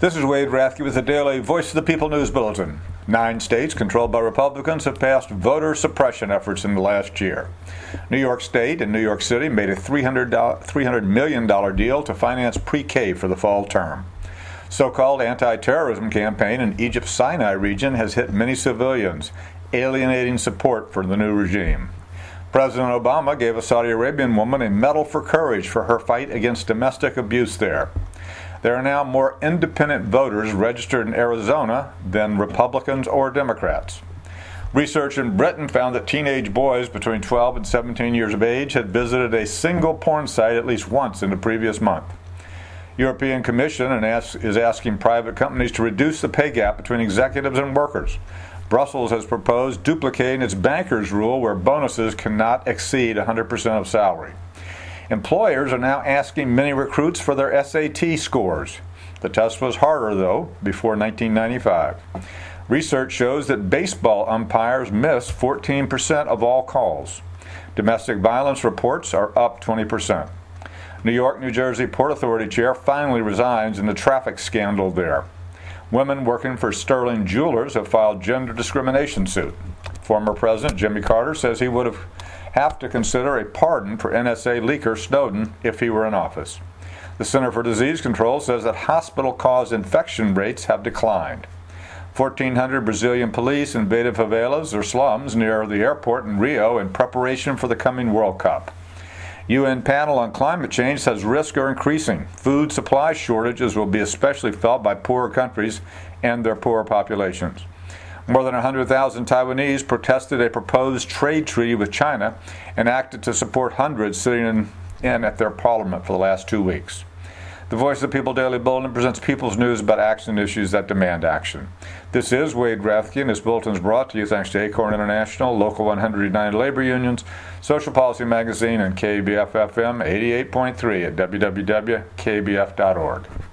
This is Wade Rathke with the Daily Voice of the People News Bulletin. 9 states controlled by Republicans have passed voter suppression efforts in the last year. New York State and New York City made a $300 million deal to finance pre-K for the fall term. So-called anti-terrorism campaign in Egypt's Sinai region has hit many civilians, alienating support for the new regime. President Obama gave a Saudi Arabian woman a Medal for Courage for her fight against domestic abuse there. There are now more independent voters registered in Arizona than Republicans or Democrats. Research in Britain found that teenage boys between 12 and 17 years of age had visited a single porn site at least once in the previous month. European Commission is asking private companies to reduce the pay gap between executives and workers. Brussels has proposed duplicating its bankers' rule where bonuses cannot exceed 100% of salary. Employers are now asking many recruits for their SAT scores. The test was harder, though, before 1995. Research shows that baseball umpires miss 14% of all calls. Domestic violence reports are up 20%. New York, New Jersey Port Authority chair finally resigns in the traffic scandal there. Women working for Sterling Jewelers have filed gender discrimination suit. Former President Jimmy Carter says he would have to consider a pardon for NSA leaker Snowden if he were in office. The Center for Disease Control says that hospital-caused infection rates have declined. 1,400 Brazilian police invaded favelas or slums near the airport in Rio in preparation for the coming World Cup. UN panel on climate change says risks are increasing. Food supply shortages will be especially felt by poorer countries and their poorer populations. More than 100,000 Taiwanese protested a proposed trade treaty with China and acted to support hundreds sitting in at their parliament for the last 2 weeks. The Voice of the People Daily Bulletin presents people's news about action issues that demand action. This is Wade Rathke, and this bulletin is brought to you thanks to Acorn International, Local 100 United Labor Unions, Social Policy Magazine, and KBF FM 88.3 at www.kbf.org.